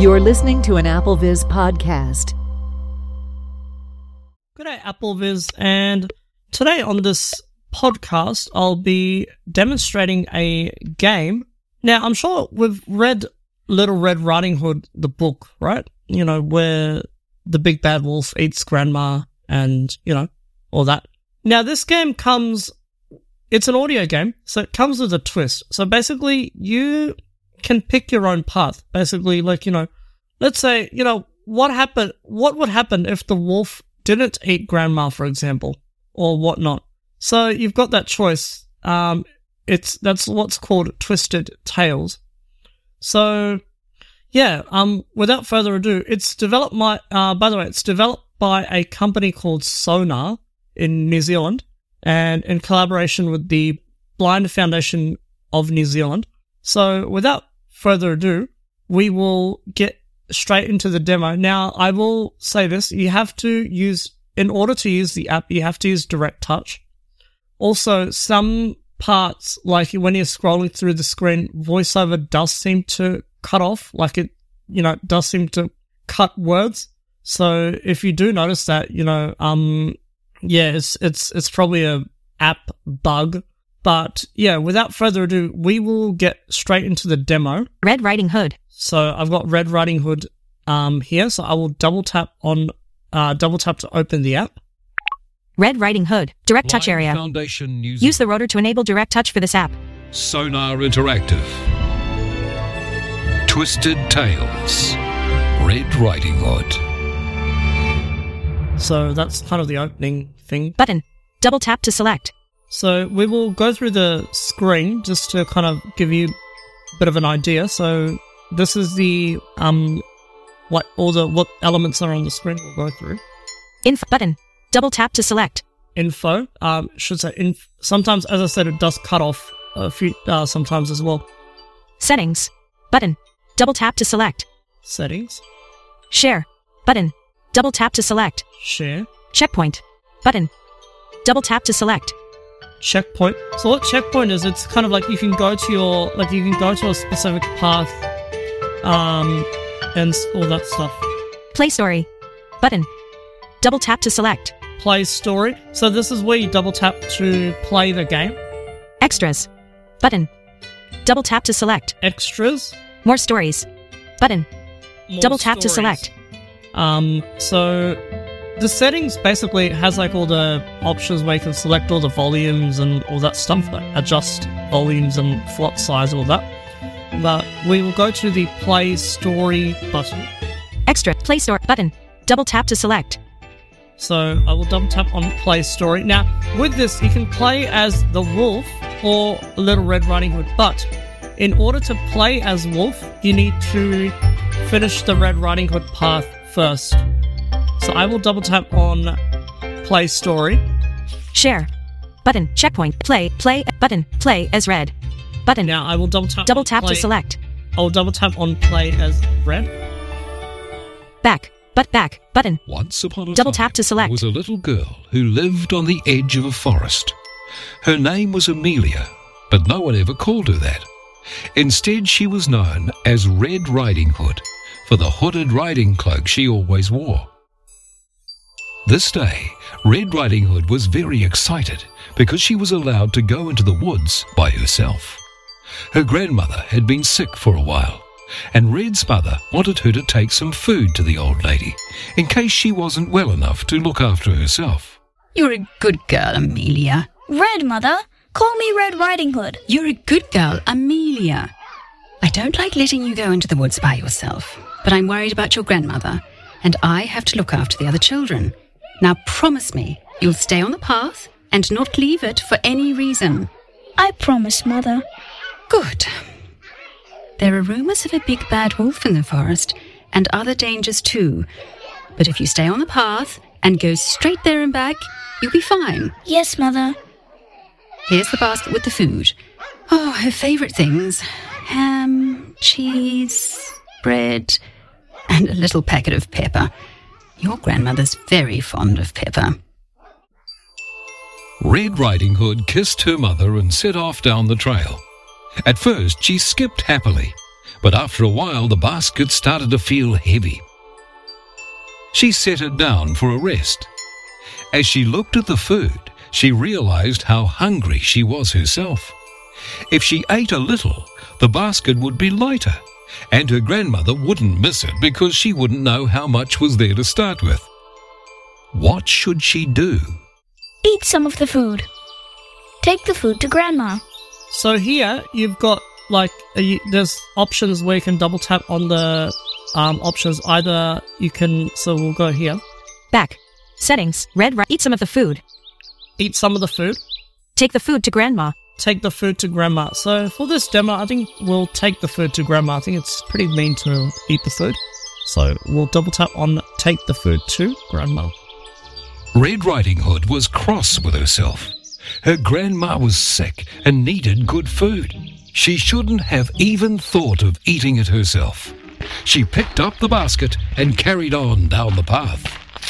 You're listening to an AppleViz podcast. G'day, AppleViz, and today on this podcast, I'll be demonstrating a game. Now, I'm sure we've read Little Red Riding Hood, the book, right? You know, where the big bad wolf eats grandma and, you know, all that. Now, this game it's an audio game, so it comes with a twist. So basically, you can pick your own path. Basically, like, you know, let's say, you know, what would happen if the wolf didn't eat grandma, for example, or whatnot. So you've got that choice. That's what's called Twisted Tales. So yeah, without further ado, it's developed it's developed by a company called Sonar in New Zealand, and in collaboration with the Blind Foundation of New Zealand. So without further ado, we will get straight into the demo. Now, I will say this, in order to use the app, you have to use Direct Touch. Also, some parts, like when you're scrolling through the screen, VoiceOver does seem to cut off, like it, you know, does seem to cut words. So if you do notice that, you know, yeah, it's probably a app bug. But yeah, without further ado, we will get straight into the demo. Red Riding Hood. So I've got Red Riding Hood here. So I will double tap to open the app. Red Riding Hood. Direct Touch area. Foundation Use the rotor to enable Direct Touch for this app. Sonar Interactive. Twisted Tales. Red Riding Hood. So that's kind of the opening thing. Button. Double tap to select. So we will go through the screen just to kind of give you a bit of an idea. So this is the what elements are on the screen we'll go through. Info button. Double tap to select. Info. Should say sometimes, as I said, it does cut off a few sometimes as well. Settings. Button. Double tap to select. Settings. Share. Button. Double tap to select. Share. Checkpoint. Button. Double tap to select. Checkpoint. So what checkpoint is, it's kind of like you can go to a specific path, and all that stuff. Play story. Button. Double tap to select. Play story. So this is where you double tap to play the game. Extras. Button. Double tap to select. Extras. More stories. Button. Double tap to select. So the settings basically has like all the options where you can select all the volumes and all that stuff, like adjust volumes and font size and all that. But we will go to the play story button. Extra. Play story button. Double tap to select. So I will double tap on play story. Now with this, you can play as the wolf or Little Red Riding Hood, but in order to play as wolf, you need to finish the Red Riding Hood path first. So I will double tap on play story. Share. Button. Checkpoint. Play button. Play as red. Button. Now I will double tap to select. I will double tap on play as red. Back. Back. Button. Once upon a double time, tap to select. was a little girl who lived on the edge of a forest. Her name was Amelia, but no one ever called her that. Instead, she was known as Red Riding Hood for the hooded riding cloak she always wore. This day, Red Riding Hood was very excited because she was allowed to go into the woods by herself. Her grandmother had been sick for a while, and Red's mother wanted her to take some food to the old lady in case she wasn't well enough to look after herself. You're a good girl, Amelia. Red, Mother. Call me Red Riding Hood. You're a good girl, Amelia. I don't like letting you go into the woods by yourself, but I'm worried about your grandmother, and I have to look after the other children. Now promise me you'll stay on the path and not leave it for any reason. I promise, Mother. Good. There are rumours of a big bad wolf in the forest, and other dangers too. But if you stay on the path and go straight there and back, you'll be fine. Yes, Mother. Here's the basket with the food. Oh, her favourite things. Ham, cheese, bread, and a little packet of pepper. Your grandmother's very fond of pepper. Red Riding Hood kissed her mother and set off down the trail. At first, she skipped happily, but after a while the basket started to feel heavy. She set it down for a rest. As she looked at the food, she realized how hungry she was herself. If she ate a little, the basket would be lighter, and her grandmother wouldn't miss it because she wouldn't know how much was there to start with. What should she do? Eat some of the food. Take the food to Grandma. So here you've got there's options where you can double tap on the options. Either you can, so we'll go here. Back. Settings. Eat some of the food. Eat some of the food. Take the food to Grandma. Take the food to Grandma. So for this demo, I think we'll take the food to Grandma. I think it's pretty mean to eat the food. So we'll double tap on take the food to Grandma. Red Riding Hood was cross with herself. Her grandma was sick and needed good food. She shouldn't have even thought of eating it herself. She picked up the basket and carried on down the path.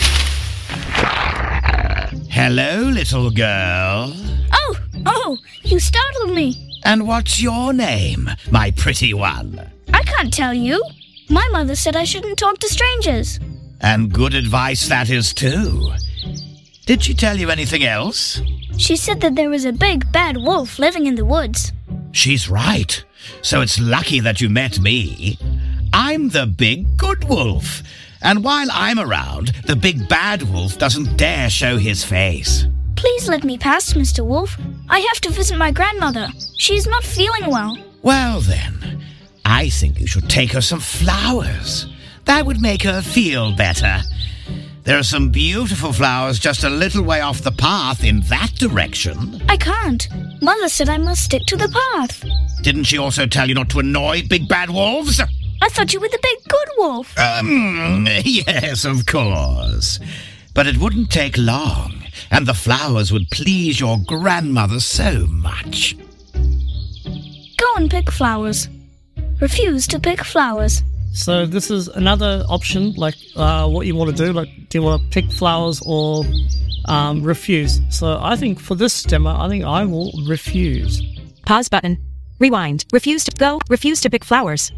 Hello, little girl. Oh, you startled me. And what's your name, my pretty one? I can't tell you. My mother said I shouldn't talk to strangers. And good advice that is too. Did she tell you anything else? She said that there was a big, bad wolf living in the woods. She's right. So it's lucky that you met me. I'm the big good wolf. And while I'm around, the big bad wolf doesn't dare show his face. Please let me pass, Mr. Wolf. I have to visit my grandmother. She's not feeling well. Well then, I think you should take her some flowers. That would make her feel better. There are some beautiful flowers just a little way off the path in that direction. I can't. Mother said I must stick to the path. Didn't she also tell you not to annoy big bad wolves? I thought you were the big good wolf. Yes, of course. But it wouldn't take long, and the flowers would please your grandmother so much. Go and pick flowers. Refuse to pick flowers. So this is another option, what you want to do. Do you want to pick flowers or refuse? So I think for this demo, I think I will refuse. Pause button. Rewind. Refuse to go. Refuse to pick flowers.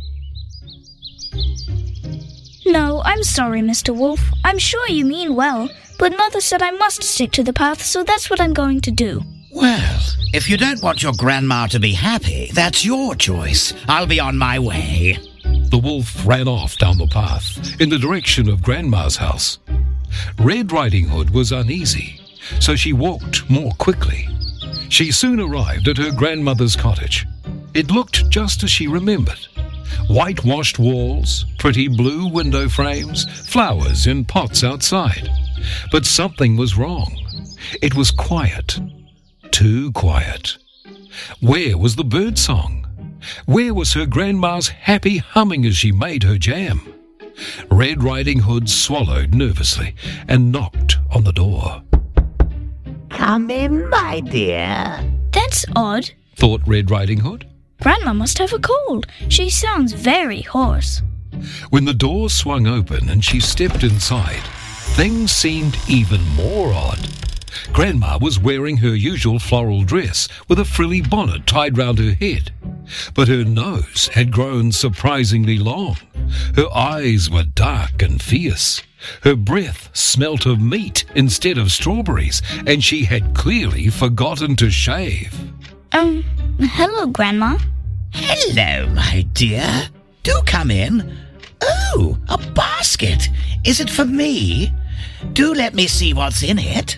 No, I'm sorry, Mr. Wolf. I'm sure you mean well, but Mother said I must stick to the path, so that's what I'm going to do. Well, if you don't want your grandma to be happy, that's your choice. I'll be on my way. The wolf ran off down the path in the direction of Grandma's house. Red Riding Hood was uneasy, so she walked more quickly. She soon arrived at her grandmother's cottage. It looked just as she remembered. Whitewashed walls, pretty blue window frames, flowers in pots outside. But something was wrong. It was quiet. Too quiet. Where was the birdsong? Where was her grandma's happy humming as she made her jam? Red Riding Hood swallowed nervously and knocked on the door. Come in, my dear. That's odd, thought Red Riding Hood. Grandma must have a cold. She sounds very hoarse. When the door swung open and she stepped inside, things seemed even more odd. Grandma was wearing her usual floral dress with a frilly bonnet tied round her head. But her nose had grown surprisingly long. Her eyes were dark and fierce. Her breath smelt of meat instead of strawberries, and she had clearly forgotten to shave. Hello, Grandma. Hello, my dear. Do come in. Oh, a basket. Is it for me? Do let me see what's in it.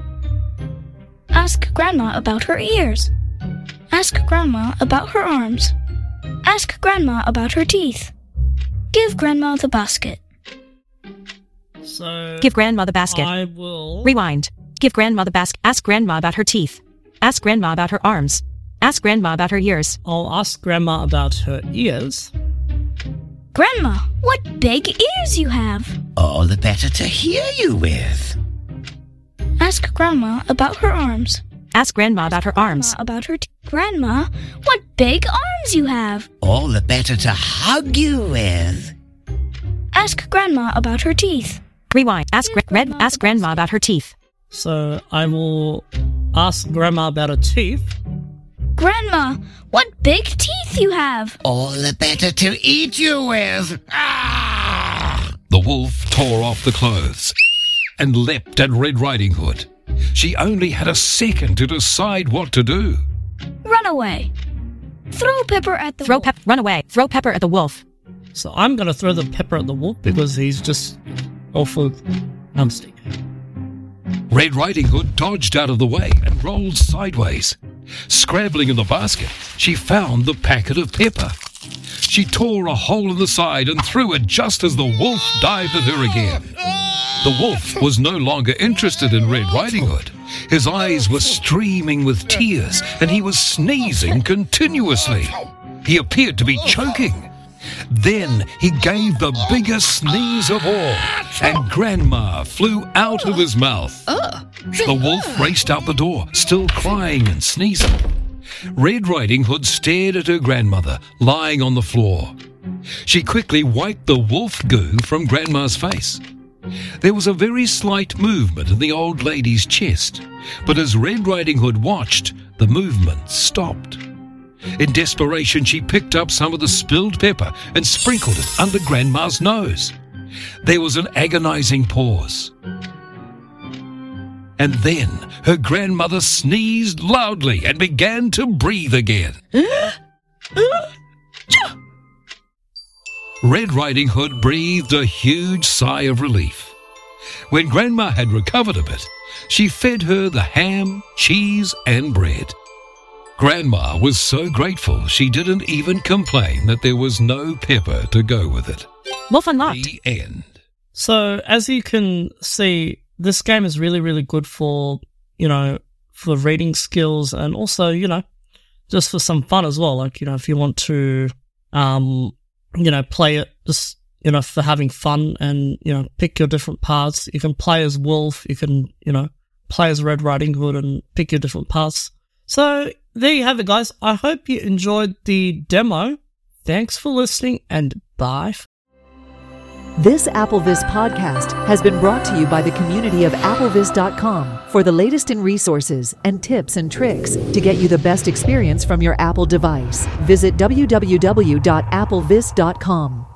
Ask Grandma about her ears. Ask Grandma about her arms. Ask Grandma about her teeth. Give Grandma the basket. So Give Grandma the basket. I will Rewind. Give Grandma the basket. Ask Grandma about her teeth. Ask Grandma about her arms. Ask Grandma about her ears. I'll ask Grandma about her ears. Grandma, what big ears you have. All the better to hear you with. Ask Grandma about her arms. Ask Grandma about her arms. Grandma about her Grandma, what big arms you have. All the better to hug you with. Ask Grandma about her teeth. Rewind. Ask Grandma about her teeth. So I will ask Grandma about her teeth. Grandma, what big teeth teeth you have. All the better to eat you with. Ah! The wolf tore off the clothes and leapt at Red Riding Hood. She only had a second to decide what to do. Run away. Throw Pepper at the wolf. Run away. Throw Pepper at the wolf. So I'm going to throw the pepper at the wolf because he's just awful numbstick. Red Riding Hood dodged out of the way and rolled sideways. Scrabbling in the basket, she found the packet of pepper. She tore a hole in the side and threw it just as the wolf dived at her again. The wolf was no longer interested in Red Riding Hood. His eyes were streaming with tears and he was sneezing continuously. He appeared to be choking. Then he gave the biggest sneeze of all, and Grandma flew out of his mouth. The wolf raced out the door, still crying and sneezing. Red Riding Hood stared at her grandmother, lying on the floor. She quickly wiped the wolf goo from Grandma's face. There was a very slight movement in the old lady's chest, but as Red Riding Hood watched, the movement stopped. In desperation, she picked up some of the spilled pepper and sprinkled it under Grandma's nose. There was an agonizing pause. And then her grandmother sneezed loudly and began to breathe again. Red Riding Hood breathed a huge sigh of relief. When Grandma had recovered a bit, she fed her the ham, cheese, and bread. Grandma was so grateful she didn't even complain that there was no pepper to go with it. Wolf unlocked. The end. So, as you can see, this game is really, really good for, for reading skills and also, just for some fun as well. Like, if you want to, play it just, for having fun and, pick your different parts. You can play as Wolf, you can, play as Red Riding Hood and pick your different parts. So, there you have it, guys. I hope you enjoyed the demo. Thanks for listening and bye. This AppleVis podcast has been brought to you by the community of AppleVis.com for the latest in resources and tips and tricks to get you the best experience from your Apple device. Visit www.applevis.com.